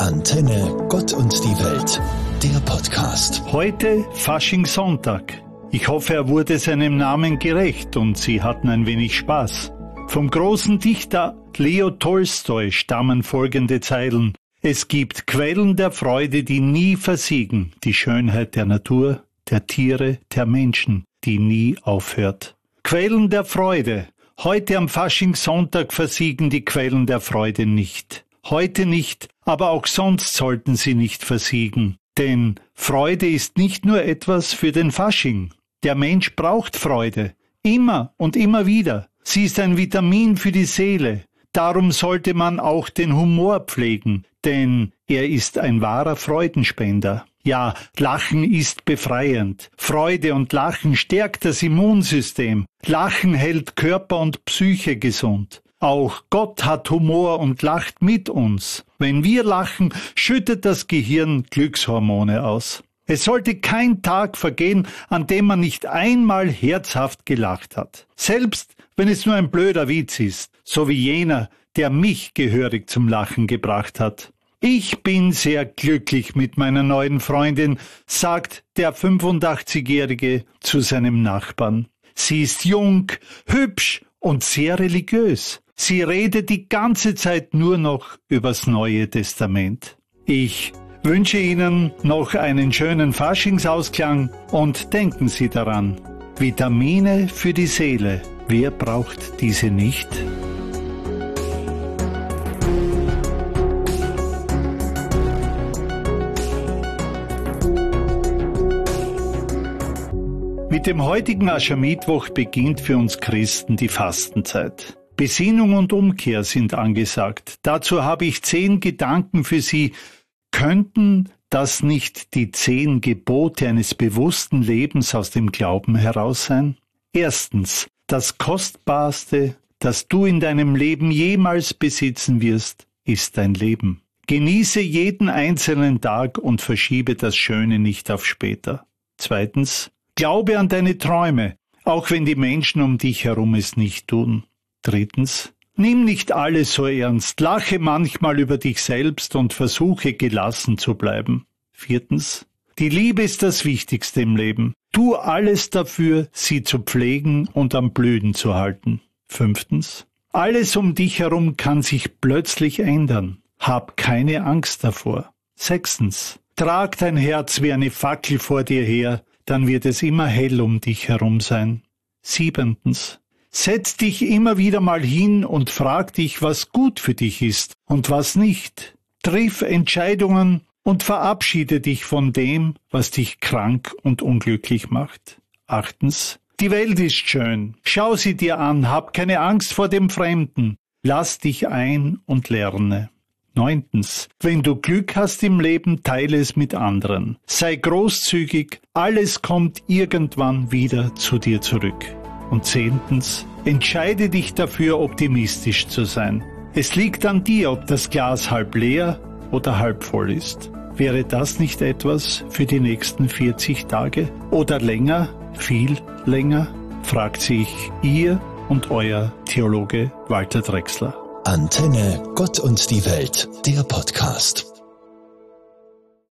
Antenne Gott und die Welt, der Podcast. Heute Faschingssonntag. Ich hoffe, er wurde seinem Namen gerecht und Sie hatten ein wenig Spaß. Vom großen Dichter Leo Tolstoi stammen folgende Zeilen. Es gibt Quellen der Freude, die nie versiegen, die Schönheit der Natur, der Tiere, der Menschen, die nie aufhört. Quellen der Freude. Heute am Faschingssonntag versiegen die Quellen der Freude nicht. Heute nicht, aber auch sonst sollten sie nicht versiegen. Denn Freude ist nicht nur etwas für den Fasching. Der Mensch braucht Freude. Immer und immer wieder. Sie ist ein Vitamin für die Seele. Darum sollte man auch den Humor pflegen, denn er ist ein wahrer Freudenspender. Ja, Lachen ist befreiend. Freude und Lachen stärkt das Immunsystem. Lachen hält Körper und Psyche gesund. Auch Gott hat Humor und lacht mit uns. Wenn wir lachen, schüttet das Gehirn Glückshormone aus. Es sollte kein Tag vergehen, an dem man nicht einmal herzhaft gelacht hat. Selbst wenn es nur ein blöder Witz ist, so wie jener, der mich gehörig zum Lachen gebracht hat. Ich bin sehr glücklich mit meiner neuen Freundin, sagt der 85-Jährige zu seinem Nachbarn. Sie ist jung, hübsch und sehr religiös. Sie redet die ganze Zeit nur noch übers Neue Testament. Ich wünsche Ihnen noch einen schönen Faschingsausklang und denken Sie daran, Vitamine für die Seele, wer braucht diese nicht? Mit dem heutigen Aschermittwoch beginnt für uns Christen die Fastenzeit. Besinnung und Umkehr sind angesagt. Dazu habe ich 10 Gedanken für Sie. Könnten das nicht die 10 Gebote eines bewussten Lebens aus dem Glauben heraus sein? Erstens, das Kostbarste, das du in deinem Leben jemals besitzen wirst, ist dein Leben. Genieße jeden einzelnen Tag und verschiebe das Schöne nicht auf später. Zweitens, glaube an deine Träume, auch wenn die Menschen um dich herum es nicht tun. Drittens, nimm nicht alles so ernst, lache manchmal über dich selbst und versuche gelassen zu bleiben. Viertens, die Liebe ist das Wichtigste im Leben. Tu alles dafür, sie zu pflegen und am Blühen zu halten. Fünftens, alles um dich herum kann sich plötzlich ändern. Hab keine Angst davor. Sechstens, trag dein Herz wie eine Fackel vor dir her, dann wird es immer hell um dich herum sein. Siebentens, setz dich immer wieder mal hin und frag dich, was gut für dich ist und was nicht. Triff Entscheidungen und verabschiede dich von dem, was dich krank und unglücklich macht. Achtens, die Welt ist schön. Schau sie dir an, hab keine Angst vor dem Fremden. Lass dich ein und lerne. Neuntens, wenn du Glück hast im Leben, teile es mit anderen. Sei großzügig, alles kommt irgendwann wieder zu dir zurück. Und 10. Entscheide dich dafür, optimistisch zu sein. Es liegt an dir, ob das Glas halb leer oder halb voll ist. Wäre das nicht etwas für die nächsten 40 Tage? Oder länger, viel länger? Fragt sich Ihr und Euer Theologe Walter Drechsler. Antenne Gott und die Welt, der Podcast.